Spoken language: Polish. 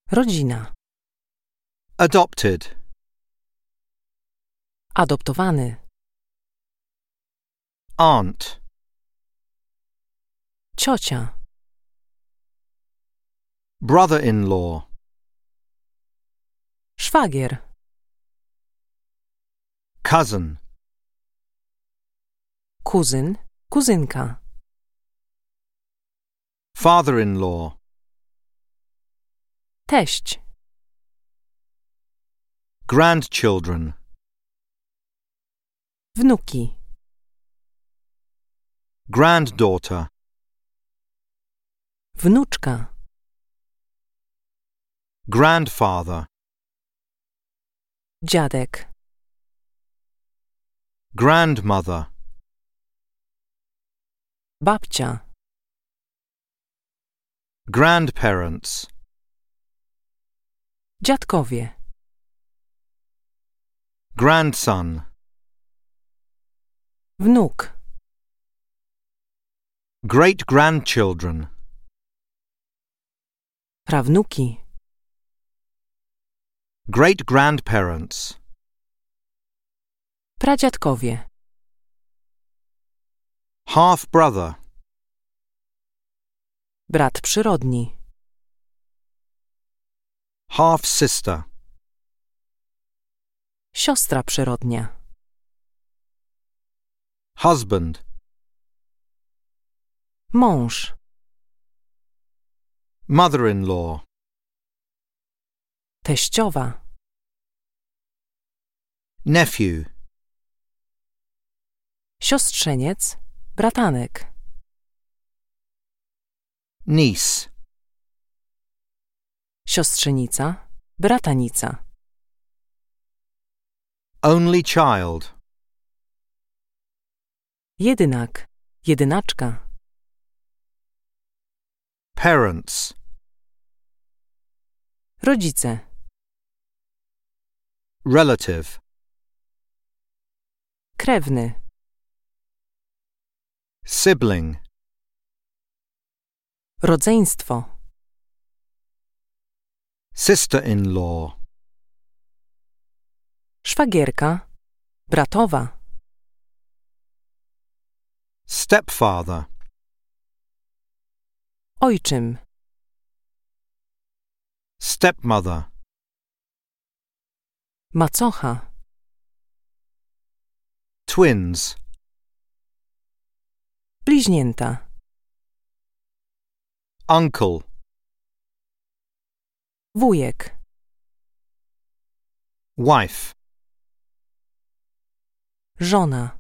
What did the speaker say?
Rodzina. Adopted. Adoptowany. Aunt. Ciocia. Brother-in-law. Szwagier. Cousin. Kuzyn. Kuzynka. Father-in-law. Teść. Grandchildren. Wnuki. Granddaughter. Wnuczka. Grandfather. Dziadek. Grandmother. Babcia. Grandparents. Dziadkowie. Grandson. Wnuk. Great-grandchildren. Prawnuki. Great-grandparents. Pradziadkowie. Half-brother. Brat przyrodni. Half-sister. Siostra przyrodnia. Husband. Mąż. Mother-in-law. Teściowa. Nephew. Siostrzeniec. Bratanek. Niece. Siostrzenica. Bratanica. Only child. Jedynak. Jedynaczka. Parents. Rodzice. Relative. Krewny. Sibling. Rodzeństwo. Sister-in-law. Szwagierka. Bratowa. Stepfather. Ojczym. Stepmother. Macocha. Twins. Bliźnięta. Uncle. Wujek. Wife. Żona.